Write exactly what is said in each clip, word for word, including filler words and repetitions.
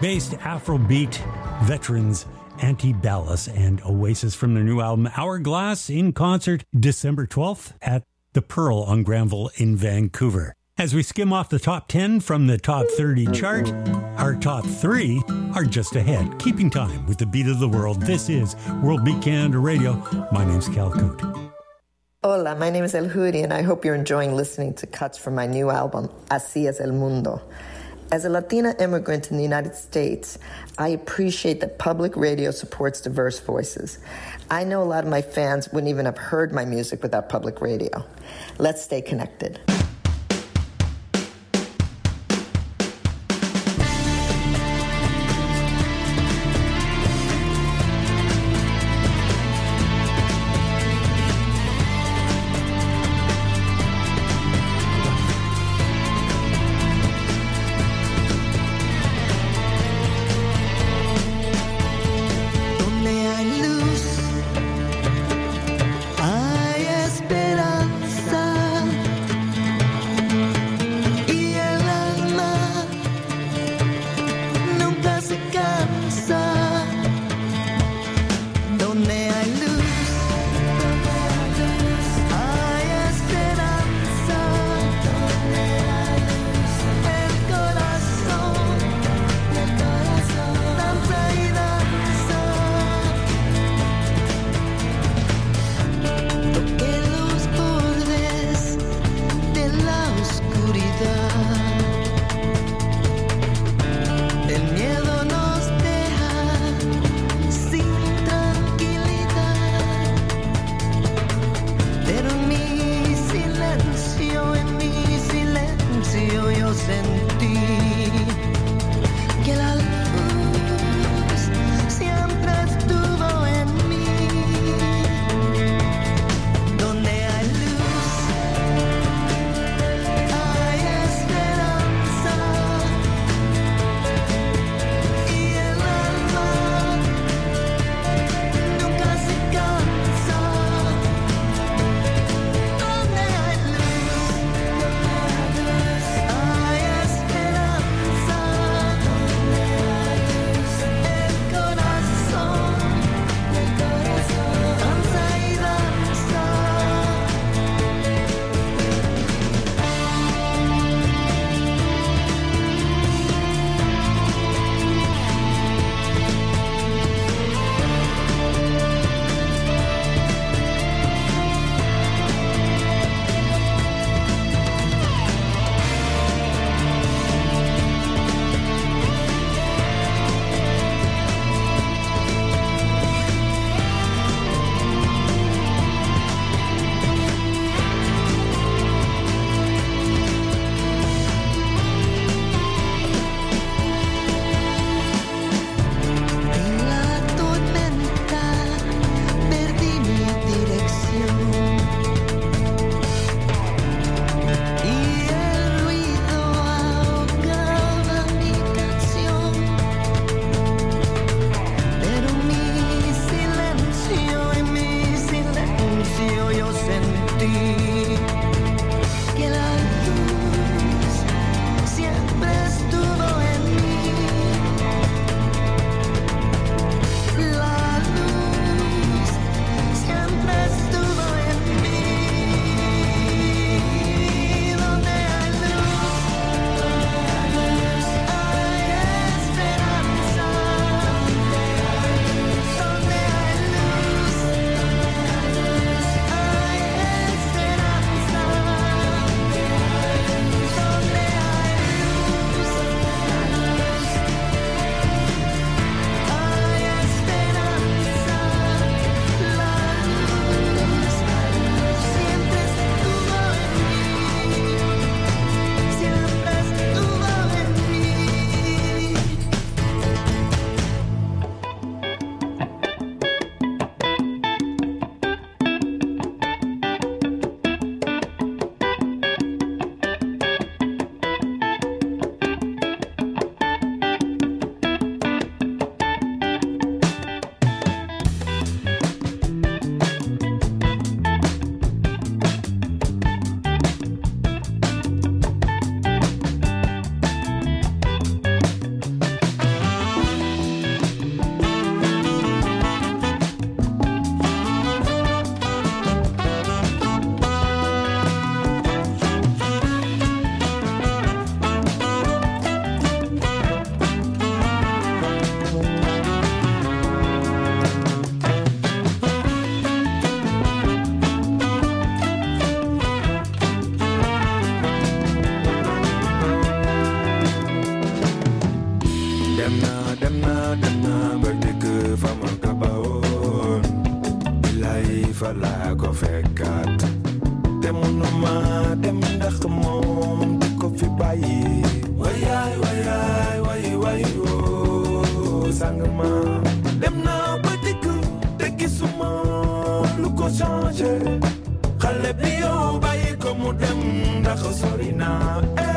Fast-paced Afrobeat veterans Antebellum and Oasis from their new album Hourglass in concert December twelfth at the Pearl on Granville in Vancouver. As we skim off the top ten from the top thirty chart, our top three are just ahead, keeping time with the beat of the world. This is World Beat Canada Radio. My name's Cal Coot. Hola, my name is El Hudi, and I hope you're enjoying listening to cuts from my new album, Así es el Mundo. As a Latina immigrant in the United States, I appreciate that public radio supports diverse voices. I know a lot of my fans wouldn't even have heard my music without public radio. Let's stay connected. Hay esperanza. dem naa dem naa ba dëkk fa ma kabawoon bilaay fa laa ko fekkaat te mënuma dem ndax moom di ko fi bàyyi wayaay wayaay way way woo sang ma dem naa ba dëkk te gisuma lu ko changé xale bi yow bàyyi ko mu dem ndax sori naa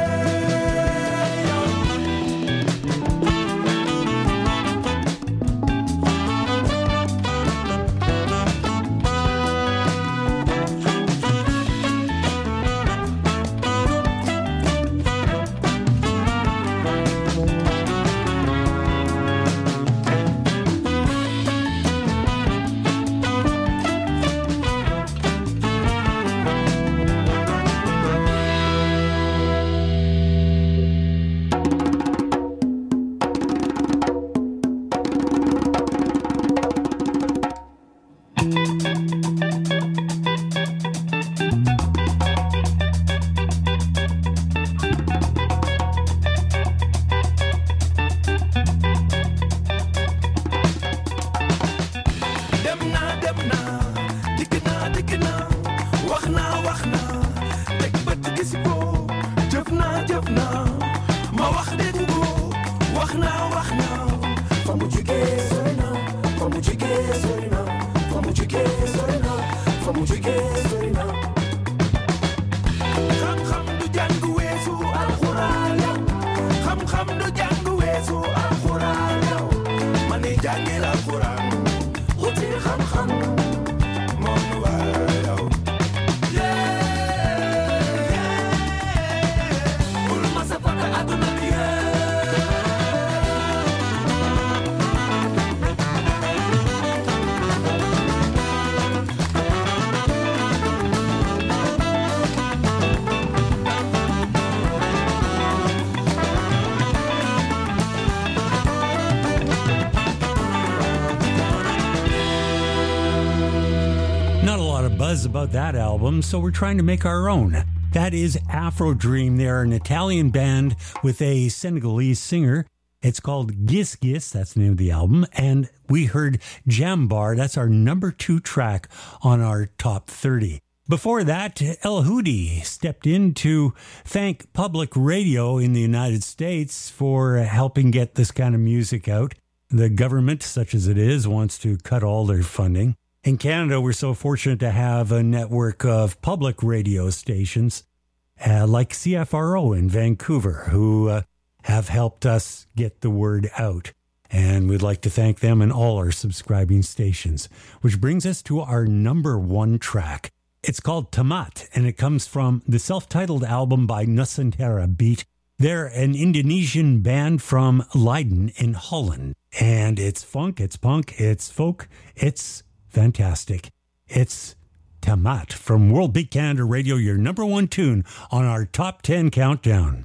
about that album, so we're trying to make our own. That is Afro Dream. They're an Italian band with a Senegalese singer. It's called Gis Gis, that's the name of the album, and we heard Jambar, that's our number two track on our top thirty. Before that, El Hudi stepped in to thank public radio in the United States for helping get this kind of music out. The government, such as it is, wants to cut all their funding. In Canada, we're so fortunate to have a network of public radio stations uh, like C F R O in Vancouver, who uh, have helped us get the word out. And we'd like to thank them and all our subscribing stations, which brings us to our number one track. It's called Tamat, and it comes from the self-titled album by Nusantara Beat. They're an Indonesian band from Leiden in Holland. And it's funk, it's punk, it's folk, it's fantastic. It's Tamat from World Beat Canada Radio, your number one tune on our top ten countdown.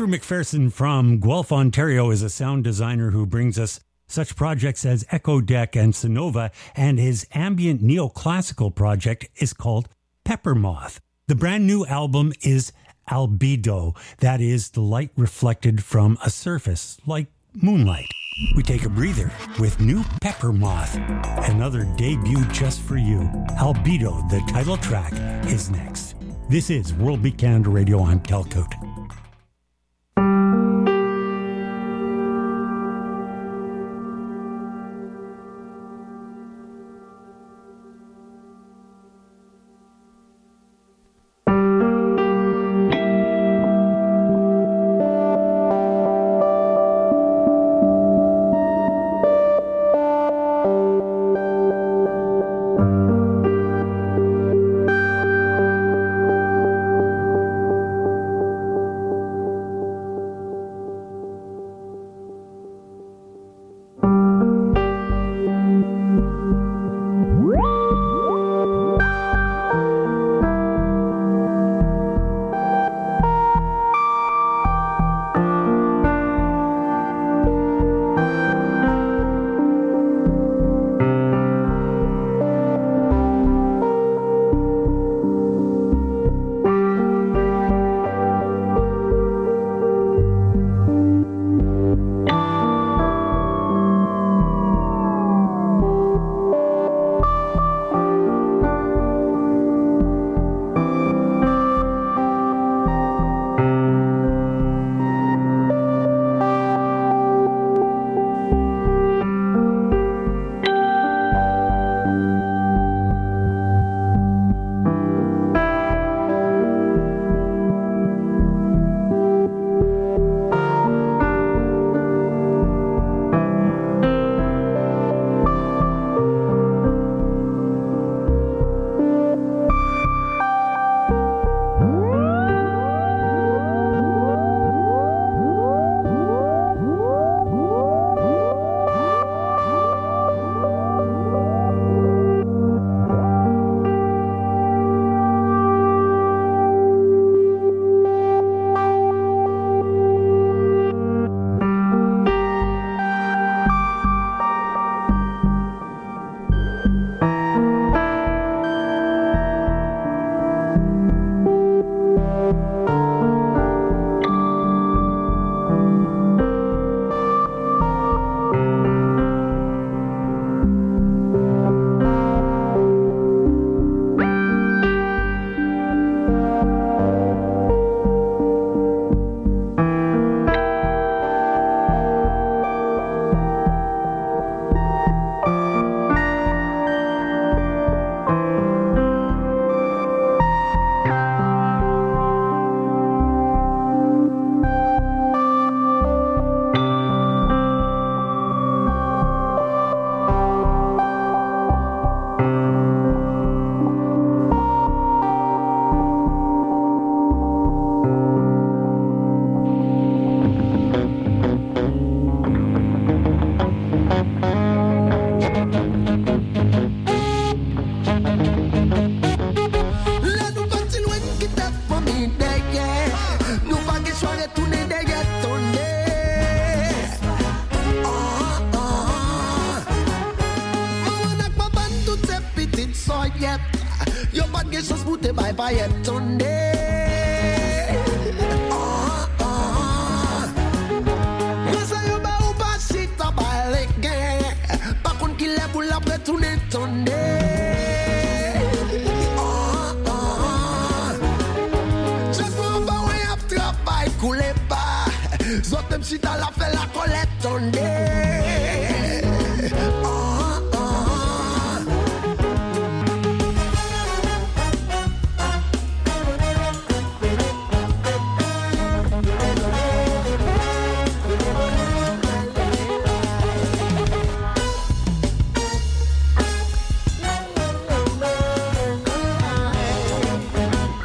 Andrew McPherson from Guelph, Ontario is a sound designer who brings us such projects as Echo Deck and Sonova, and his ambient neoclassical project is called Pepper Moth. The brand new album is Albedo, that is the light reflected from a surface, like moonlight. We take a breather with new Pepper Moth, another debut just for you. Albedo, the title track, is next. This is World Beat Canada Radio. I'm Telcoat.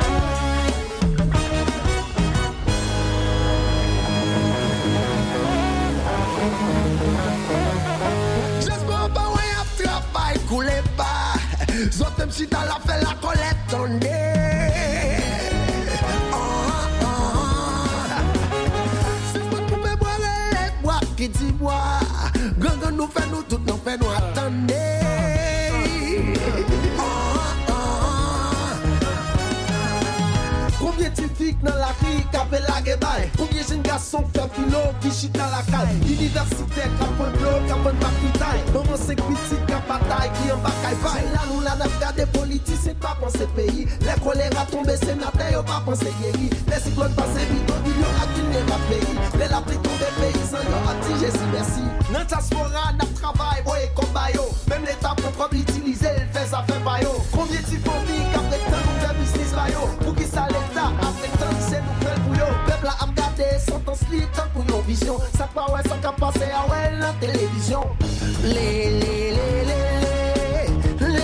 Thank nous fait nous tout nous fait nous attendre. Combien de filles dans la rue qui appellent la guebaille? Combien de jeunes garçons fait philo qui chient dans la caille? Universitaire qui apprend l'eau, qui apprend ma bataille. Maman c'est petite qui a bataille, qui en bataille vaille. Là nous la n'a pas des politiciens, pas penser pays. Les choléra tombés, sénateurs, pas penser guéri. Les cyclones passent vite, on dit yon a qu'il n'est pas pays. Les la pluie tombée, paysans, yon a dit Jésus merci. Dans ta diaspora, n'a travail, boy, comme bayo. Même l'État pour comme l'utiliser, il fait ça fait bayo. Combien de familles qui après temps nous fait business bayo? Pour qui ça l'État? Après temps, c'est nous fait pour yo. Peuple a regardé, sentence libre, tant pour nos visions. Ça pas ouais, ça qu'a passé à ouais, la télévision. Les, les, les, les, les,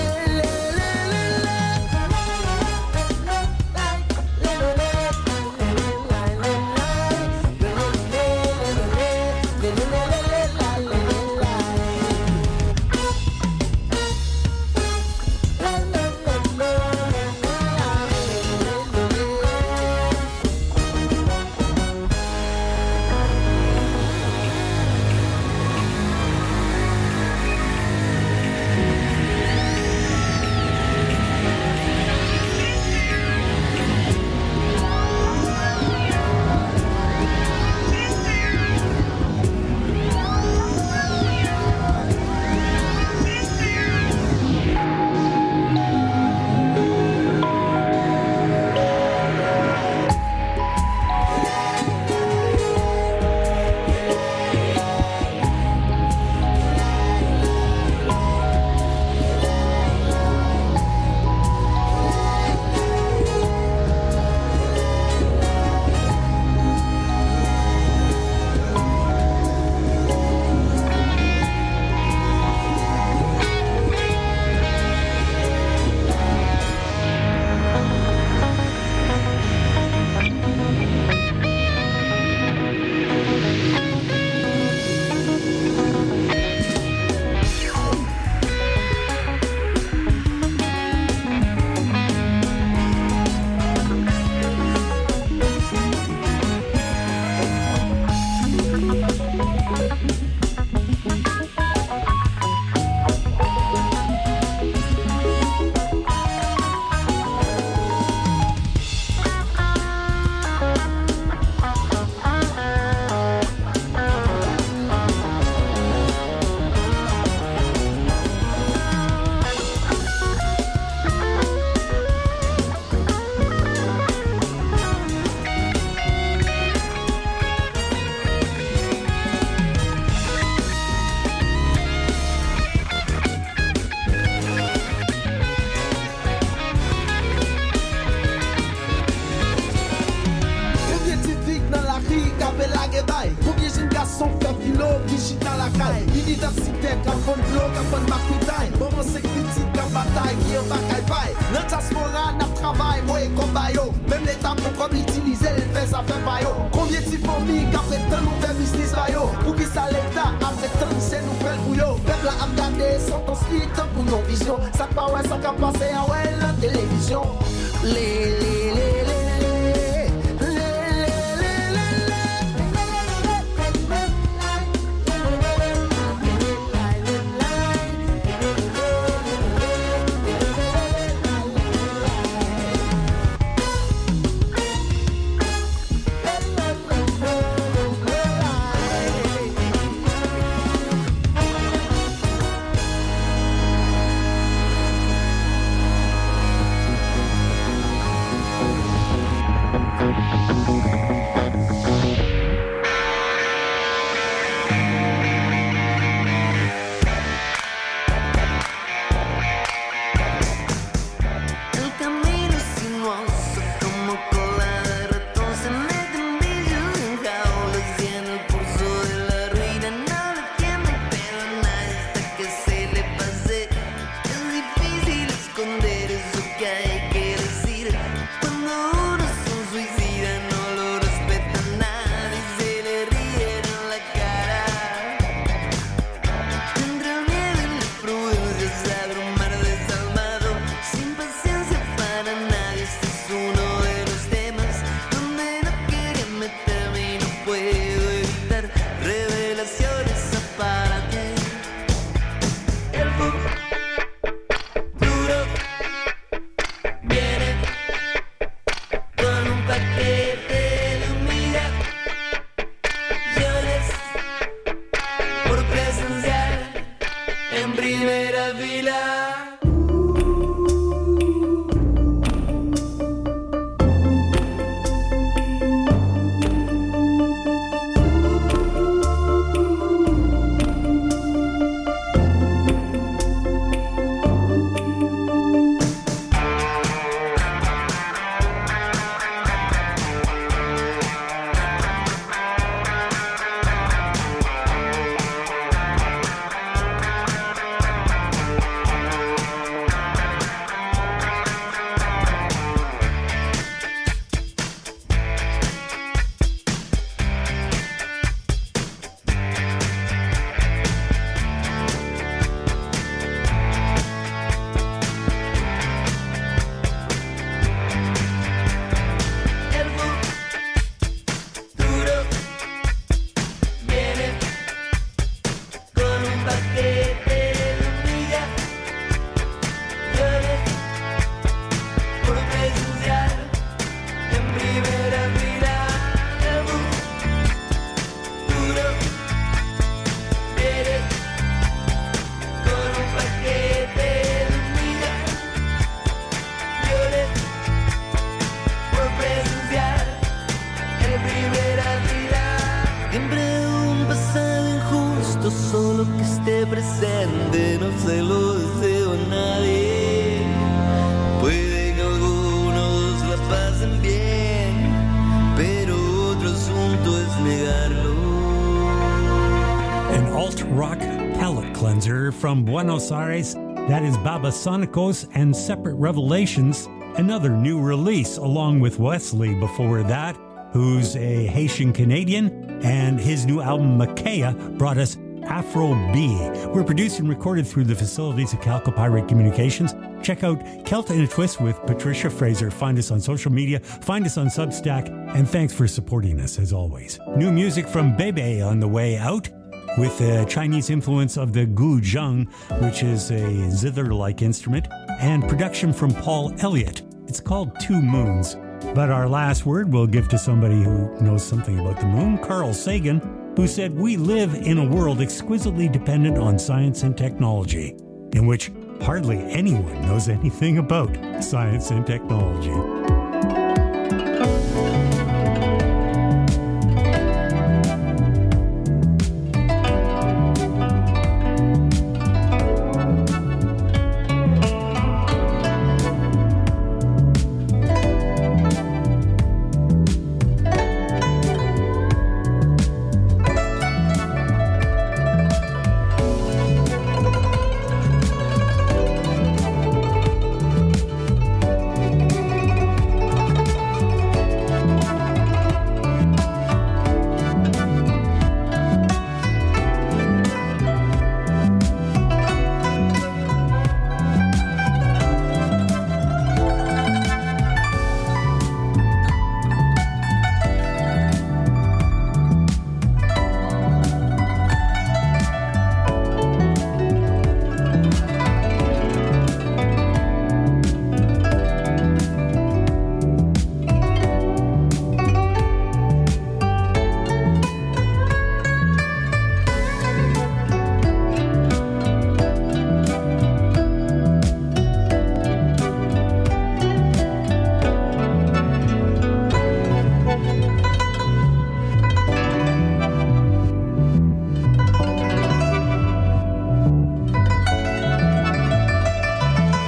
rock palate cleanser from Buenos Aires. That is Babasonicos and Separate Revelations, another new release, along with Wesley before that, who's a Haitian Canadian, and his new album Makea brought us Afro B. We're produced and recorded through the facilities of Calcopyrate Communications. Check out Celt in a Twist with Patricia Fraser. Find us on social media, find us on Substack, and thanks for supporting us as always. New music from Bebe on the way out, with the Chinese influence of the guzheng, which is a zither-like instrument, and production from Paul Elliott. It's called Two Moons. But our last word we'll give to somebody who knows something about the moon, Carl Sagan, who said, "We live in a world exquisitely dependent on science and technology, in which hardly anyone knows anything about science and technology."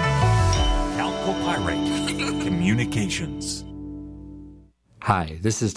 This is